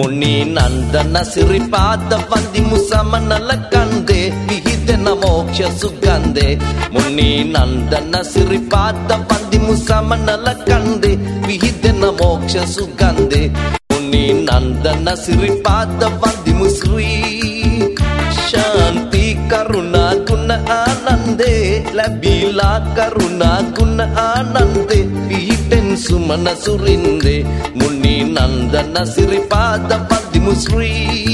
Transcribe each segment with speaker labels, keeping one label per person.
Speaker 1: මුනි නන්දන සිරිපාද වන්දිමු සමනල කන්දේ විහිදෙන මෝක්ෂ සුගන්ධේ මුනි නන්දන සිරිපාද වන්දිමු සමනල කන්දේ විහිදෙන මෝක්ෂ සුගන්ධේ මුනි නන්දන සිරිපාද වන්දිමු ශ්‍රී शांति करुणा गुण आनंदे लबीला करुणा गुण आनंदे पीठन सुमन सुरिंदे मुनि नंदन सिरिपाद पद्म श्री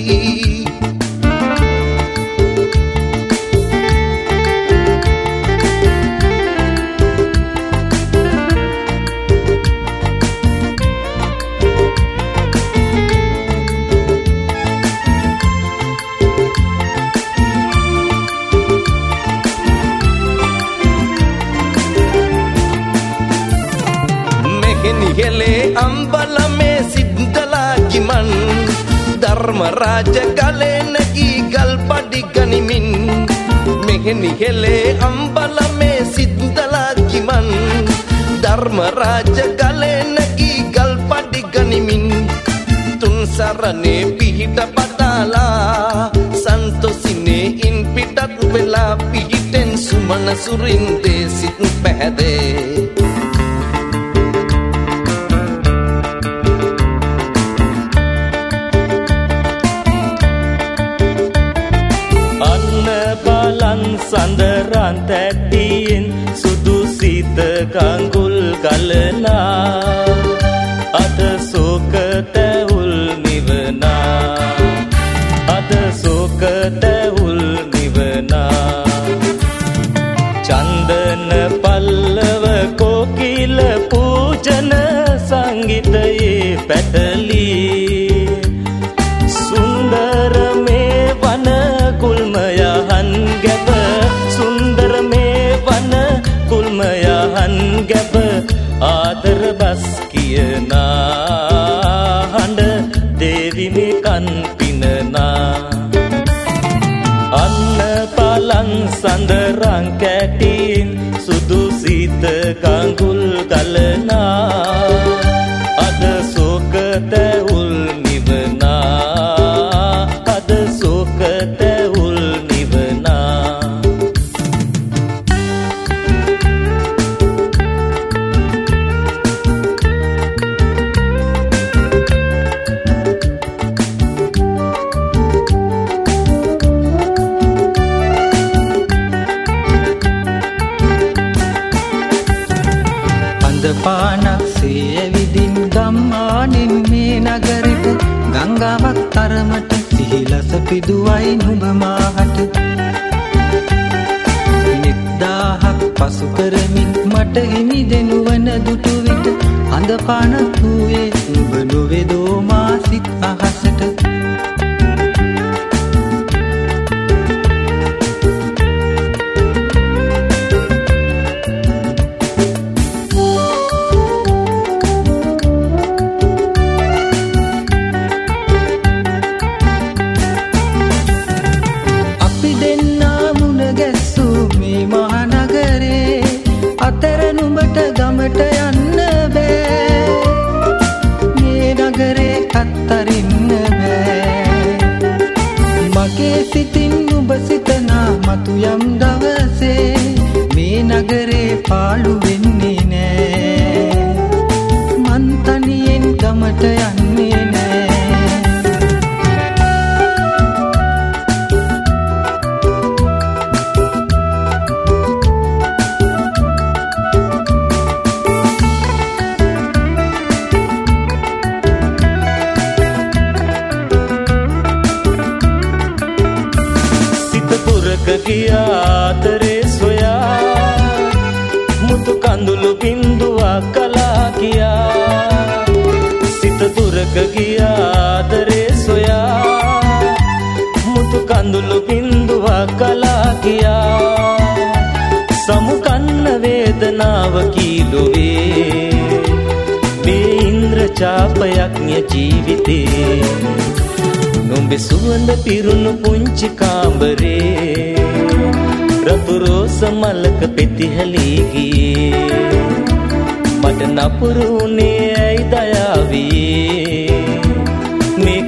Speaker 1: निहले अंबल में सिद्धला की मन धर्म राज गले नगी गलपड़ी गनिमिन में निहले अंबल में सिद्धला की मन धर्म राज गले नगी गलपड़ी गनिमिन तुम सरने पीठ पताला संतोषिने इन पिटत वेला पीठन सुमन सुरिंदे सिद्ध पहदे sandaran tadin sudu sita kanggul kalena ada soka taul nivana ada soka taul nivana chandana pallava kokila pujana sangitaye patali sundara me vana kulmayahan gaba सुंदर में वन कुलमयाहन गब आदर बस कियना हंड देवी में कन पिनना अन्न पालं संदरंग कैटीन सुदु सीत कांगुल कलना अद सोक तउल निवना अद सोक तउल निवना
Speaker 2: පානක් සේවිදින් ගම්මානින් මේ නගරෙට ගංගාවක් තරමට සිහිලස පිදුවයි නුඹ මාහට නිද්දාහක් පසු කරමින් මට හිමි දෙනු වන දුටු විට අඳ පානක් වූයේ නුඹ නොවේදෝ මා සිත් අහසට ගමට යන්න බෑ මේ නගරේ අත්තරින්න බෑ මගේ සිතින් නුඹ සිතනා මතු යම් දවසේ මේ නගරේ පාළු වෙන්නේ නෑ මන් තනියෙන් ගමට යන්නේ නෑ
Speaker 1: ගියා ආදරේ සොයා මුතු කඳුළු බින්දුවක් කලා කියා සිත දුරක ගියා ආදරේ සොයා මුතු කඳුළු බින්දුවක් කලා කියා සමුකන්න වේදනාව කීලුවේ මේ ඉන්ද්‍ර චාපයක් න්‍ය ජීවිතේ නුඹේ සුවඳ පිරුණු පුංචි කාමරේ රතු රෝස මලක පෙතිහැලී ගියේ මට නපුරුනේ ඇයි දයාවේ මේ